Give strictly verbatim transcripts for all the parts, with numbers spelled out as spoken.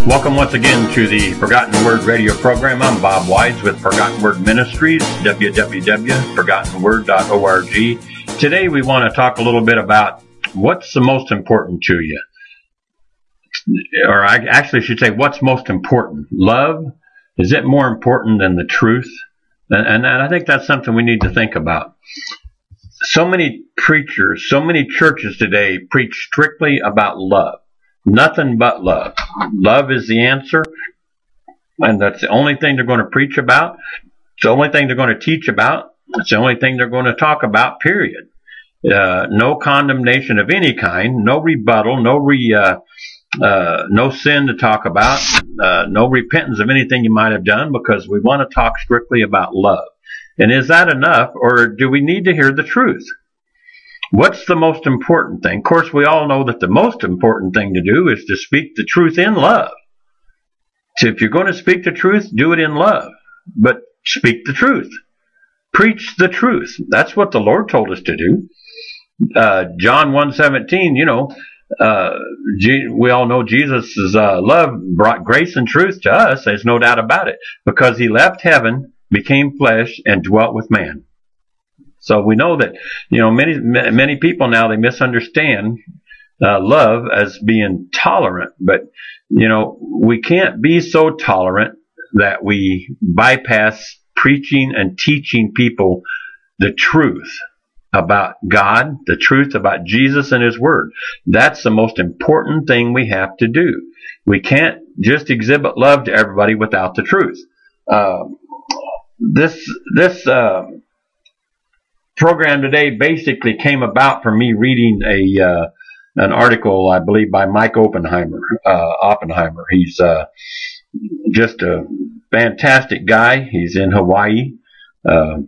Welcome once again to the Forgotten Word radio program. I'm Bob Wise with Forgotten Word Ministries, w w w dot forgotten word dot org. Today we want to talk a little bit about what's the most important to you. Or I actually should say, what's most important? Love? Is it more important than the truth? And, and I think that's something we need to think about. So many preachers, so many churches today preach strictly about love. Nothing but love. Love is the answer, and that's the only thing they're going to preach about. It's the only thing they're going to teach about. It's the only thing they're going to talk about, period. Uh, no condemnation of any kind, no rebuttal, no re, uh, uh, no sin to talk about, uh, no repentance of anything you might have done, because we want to talk strictly about love. And is that enough, or do we need to hear the truth? What's the most important thing? Of course, we all know that the most important thing to do is to speak the truth in love. So if you're going to speak the truth, do it in love. But speak the truth. Preach the truth. That's what the Lord told us to do. Uh, John one seventeen, you know, uh, we all know Jesus' uh, love brought grace and truth to us. There's no doubt about it. Because he left heaven, became flesh, and dwelt with man. So we know that, you know, many many people now, they misunderstand uh, love as being tolerant. But, you know, we can't be so tolerant that we bypass preaching and teaching people the truth about God, the truth about Jesus and His Word. That's the most important thing we have to do. We can't just exhibit love to everybody without the truth. Uh, this, this, uh, program today basically came about from me reading a uh, an article, I believe, by Mike Oppenheimer. Uh, Oppenheimer. He's uh, just a fantastic guy. He's in Hawaii. Uh,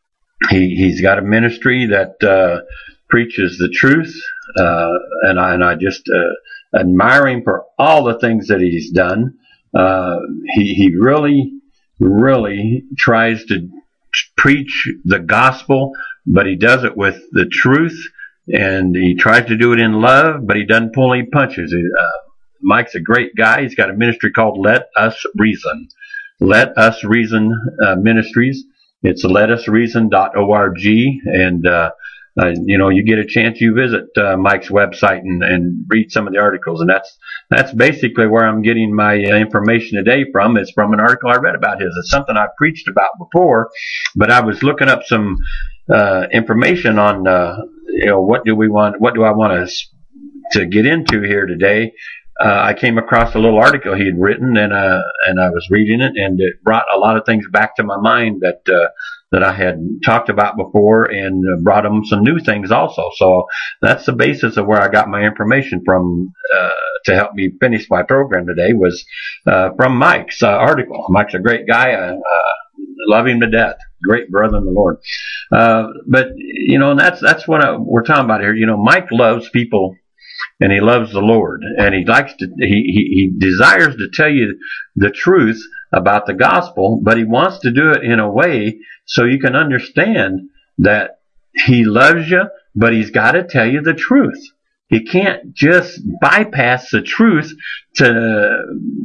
he he's got a ministry that uh, preaches the truth, uh, and I and I just uh, admire him for all the things that he's done. Uh, he he really really tries to preach the gospel, but he does it with the truth, and he tries to do it in love, but he doesn't pull any punches. Uh, Mike's a great guy. He's got a ministry called Let Us Reason. Let Us Reason uh, Ministries. It's let us reason dot org, and uh, uh, you know, you get a chance, you visit uh, Mike's website and, and read some of the articles, and that's that's basically where I'm getting my uh, information today from. Is from an article I read about his. It's something I've preached about before, but I was looking up some uh, information on uh, you know, what do we want, what do I want us to get into here today. Uh, I came across a little article he had written, and uh, and I was reading it, and it brought a lot of things back to my mind that uh, that I had talked about before, and brought them some new things also. So that's the basis of where I got my information from uh, to help me finish my program today, was uh, from Mike's uh, article. Mike's a great guy. I uh, love him to death. Great brother in the Lord. Uh, but you know, and that's that's what I, we're talking about here. You know, Mike loves people, and he loves the Lord, and he likes to, he, he, he desires to tell you the truth about the gospel, but he wants to do it in a way so you can understand that he loves you, but he's got to tell you the truth. He can't just bypass the truth to,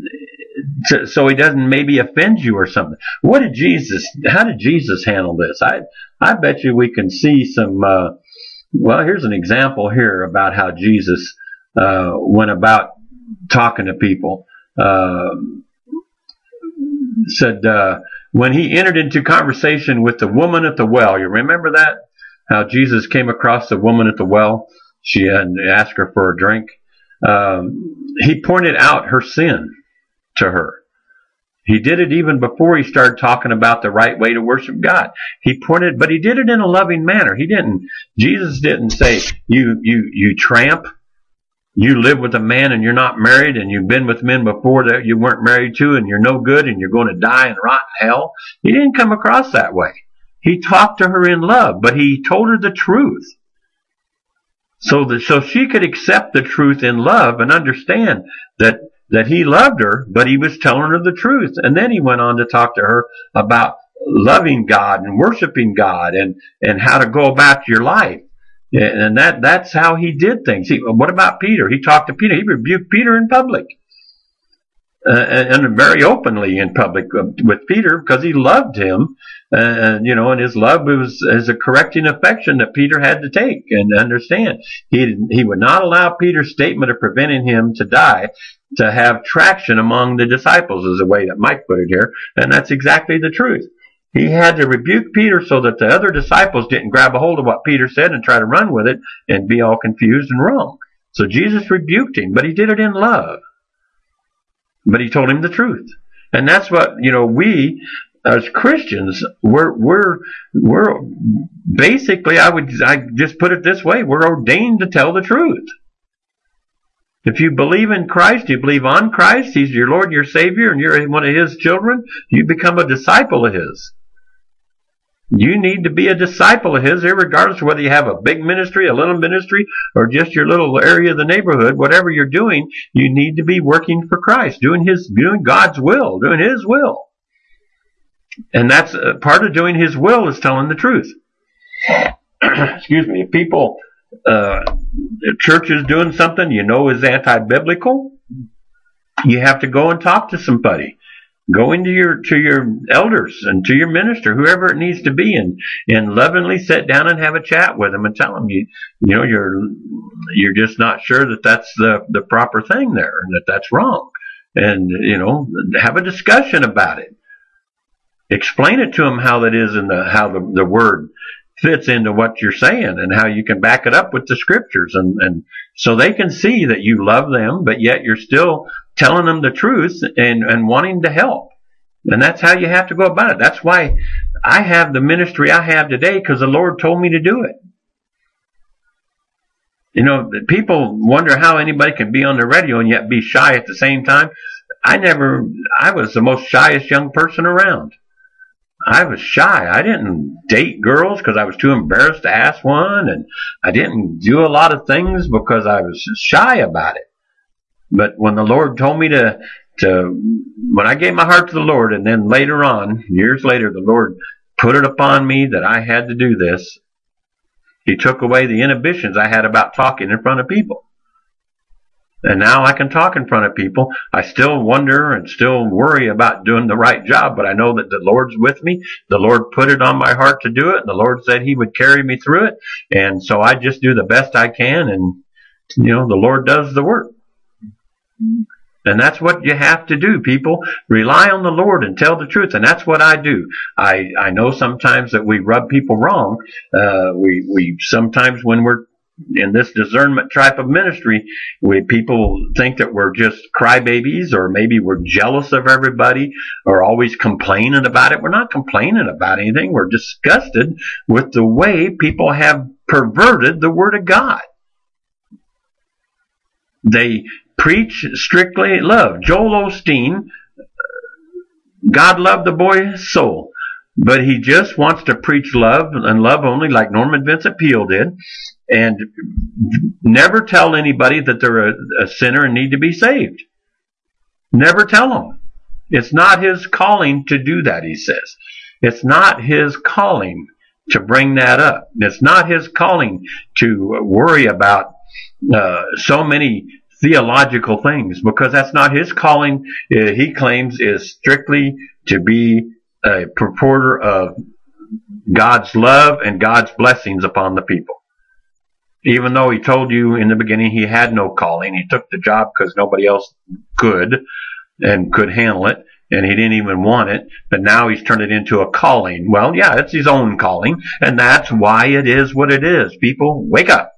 to, so he doesn't maybe offend you or something. What did Jesus, how did Jesus handle this? I, I bet you we can see some, uh, well, here's an example here about how Jesus uh, went about talking to people. Uh, said uh, when he entered into conversation with the woman at the well, you remember that? How Jesus came across the woman at the well. She had asked her for a drink. Um, he pointed out her sin to her. He did it even before he started talking about the right way to worship God. He pointed, but he did it in a loving manner. He didn't, Jesus didn't say, you, you, you tramp, you live with a man and you're not married, and you've been with men before that you weren't married to, and you're no good, and you're going to die and rot in hell. He didn't come across that way. He talked to her in love, but he told her the truth. So that, so she could accept the truth in love and understand that that he loved her, but he was telling her the truth. And then he went on to talk to her about loving God and worshiping God, and, and how to go about your life. And that, that's how he did things. He, what about Peter? He talked to Peter. He rebuked Peter in public. uh, and very openly in public with Peter because he loved him. And, uh, you know, and his love was as a correcting affection that Peter had to take and understand. He, he would not allow Peter's statement of preventing him to die to have traction among the disciples, is the way that Mike put it here. And that's exactly the truth. He had to rebuke Peter so that the other disciples didn't grab a hold of what Peter said and try to run with it and be all confused and wrong. So Jesus rebuked him, but he did it in love. But he told him the truth. And that's what, you know, we as Christians, we're, we're, we're basically, I would, I just put it this way, we're ordained to tell the truth. If you believe in Christ, you believe on Christ, He's your Lord and your Savior, and you're one of His children, you become a disciple of His. You need to be a disciple of His, regardless of whether you have a big ministry, a little ministry, or just your little area of the neighborhood. Whatever you're doing, you need to be working for Christ, doing His, doing God's will, doing His will. And that's uh, part of doing His will is telling the truth. Excuse me. If people, uh, the church is doing something you know is anti-biblical, you have to go and talk to somebody. Go into your to your elders and to your minister, whoever it needs to be, and and lovingly sit down and have a chat with them and tell them you you know you're you're just not sure that that's the the proper thing there and that that's wrong, and you know have a discussion about it. Explain it to them how that is and the, how the, the word fits into what you're saying and how you can back it up with the scriptures. And, and so they can see that you love them, but yet you're still telling them the truth and, and wanting to help. And that's how you have to go about it. That's why I have the ministry I have today, because the Lord told me to do it. You know, people wonder how anybody can be on the radio and yet be shy at the same time. I never, I was the most shyest young person around. I was shy. I didn't date girls because I was too embarrassed to ask one, and I didn't do a lot of things because I was shy about it. But when the Lord told me to, to, when I gave my heart to the Lord, and then later on, years later, the Lord put it upon me that I had to do this, He took away the inhibitions I had about talking in front of people. And now I can talk in front of people. I still wonder and still worry about doing the right job, but I know that the Lord's with me. The Lord put it on my heart to do it, and the Lord said He would carry me through it. And so I just do the best I can, and, you know, the Lord does the work. And that's what you have to do, people. Rely on the Lord and tell the truth. And that's what I do. I, I know sometimes that we rub people wrong. Uh, we, we sometimes when we're in this discernment type of ministry, we people think that we're just crybabies, or maybe we're jealous of everybody, or always complaining about it. We're not complaining about anything. We're disgusted with the way people have perverted the Word of God. They preach strictly love. Joel Osteen, God loved the boy's soul, but he just wants to preach love and love only, like Norman Vincent Peale did, and never tell anybody that they're a, a sinner and need to be saved. Never tell them. It's not his calling to do that, he says. It's not his calling to bring that up. It's not his calling to worry about uh, so many theological things, because that's not his calling. Uh, he claims is strictly to be a purporter of God's love and God's blessings upon the people. Even though he told you in the beginning he had no calling, he took the job because nobody else could and could handle it, and he didn't even want it, but now he's turned it into a calling. Well, yeah, it's his own calling, and that's why it is what it is. People, wake up.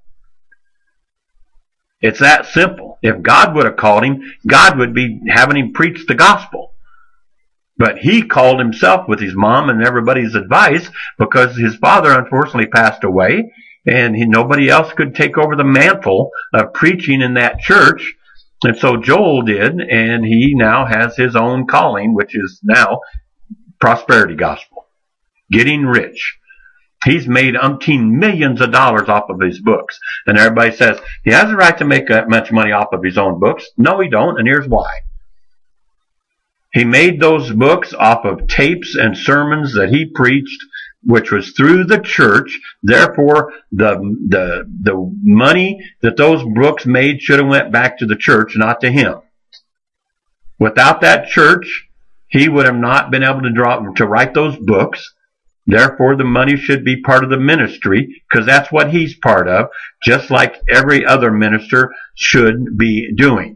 It's that simple. If God would have called him, God would be having him preach the gospel. But he called himself with his mom and everybody's advice, because his father unfortunately passed away, and he, nobody else could take over the mantle of preaching in that church. And so Joel did, and he now has his own calling, which is now prosperity gospel, getting rich. He's made umpteen millions of dollars off of his books. And everybody says he has a right to make that much money off of his own books. No, he don't, and here's why. He made those books off of tapes and sermons that he preached, which was through the church. Therefore, the the the money that those books made should have went back to the church, not to him. Without that church, he would have not been able to draw to write those books. Therefore, the money should be part of the ministry, because that's what he's part of, just like every other minister should be doing.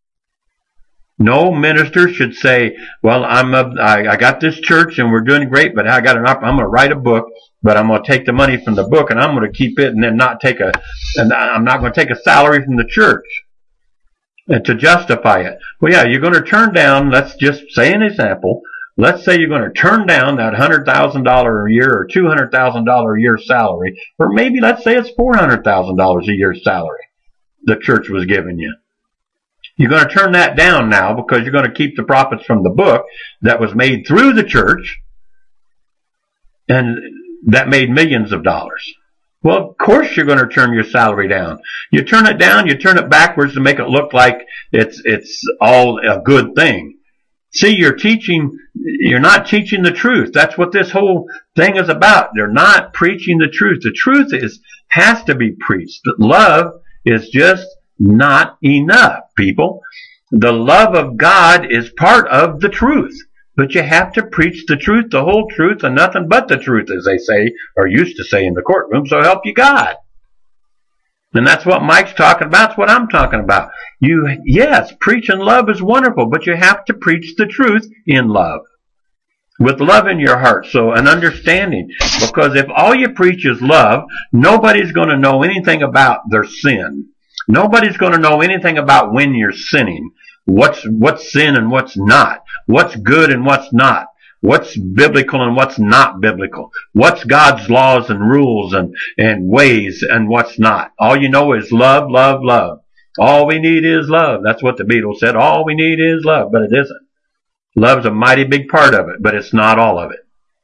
No minister should say, well, I'm a, I, I got this church and we're doing great, but I got an I'm going to write a book, but I'm going to take the money from the book and I'm going to keep it and then not take a, and I'm not going to take a salary from the church and to justify it. Well, yeah, you're going to turn down, let's just say an example, let's say you're going to turn down that one hundred thousand dollars a year or two hundred thousand dollars a year salary, or maybe let's say it's four hundred thousand dollars a year salary the church was giving you. You're going to turn that down now because you're going to keep the profits from the book that was made through the church and that made millions of dollars. Well, of course you're going to turn your salary down. You turn it down, you turn it backwards to make it look like it's it's all a good thing. See, you're teaching, you're not teaching the truth. That's what this whole thing is about. They're not preaching the truth. The truth is has to be preached. Love is just not enough, people. The love of God is part of the truth. But you have to preach the truth, the whole truth, and nothing but the truth, as they say, or used to say in the courtroom, so help you God. And that's what Mike's talking about. That's what I'm talking about. You, yes, preaching love is wonderful, but you have to preach the truth in love. With love in your heart, so an understanding. Because if all you preach is love, nobody's going to know anything about their sin. Nobody's going to know anything about when you're sinning. What's, what's sin and what's not. What's good and what's not. What's biblical and what's not biblical. What's God's laws and rules and, and ways and what's not. All you know is love, love, love. All we need is love. That's what the Beatles said. All we need is love, but it isn't. Love's a mighty big part of it, but it's not all of it.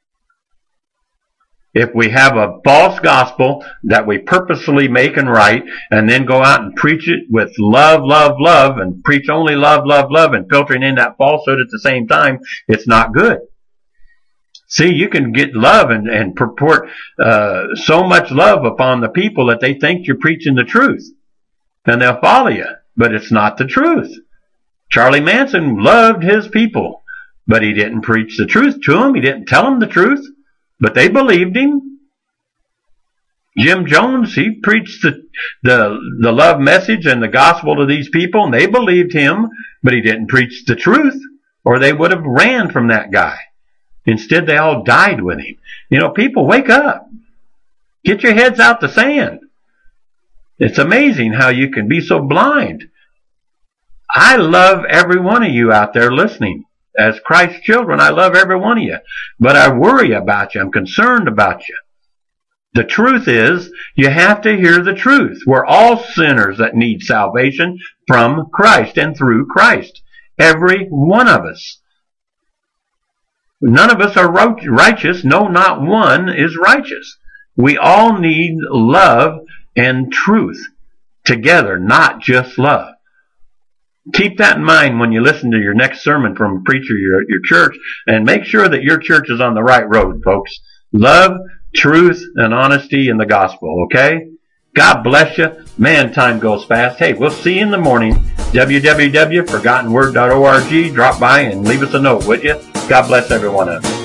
If we have a false gospel that we purposely make and write and then go out and preach it with love, love, love and preach only love, love, love and filtering in that falsehood at the same time, it's not good. See, you can get love and, and purport uh, so much love upon the people that they think you're preaching the truth. And they'll follow you, but it's not the truth. Charlie Manson loved his people, but he didn't preach the truth to them. He didn't tell them the truth. But they believed him. Jim Jones, he preached the, the, the love message and the gospel to these people, and they believed him, but he didn't preach the truth, or they would have ran from that guy. Instead, they all died with him. You know, people, wake up. Get your heads out the sand. It's amazing how you can be so blind. I love every one of you out there listening. As Christ's children, I love every one of you. But I worry about you. I'm concerned about you. The truth is, you have to hear the truth. We're all sinners that need salvation from Christ and through Christ. Every one of us. None of us are righteous. No, not one is righteous. We all need love and truth together, not just love. Keep that in mind when you listen to your next sermon from a preacher at your church, and make sure that your church is on the right road, folks. Love, truth, and honesty in the gospel, okay? God bless you. Man, time goes fast. Hey, we'll see you in the morning. w w w dot forgotten word dot org. Drop by and leave us a note, would you? God bless every one of you.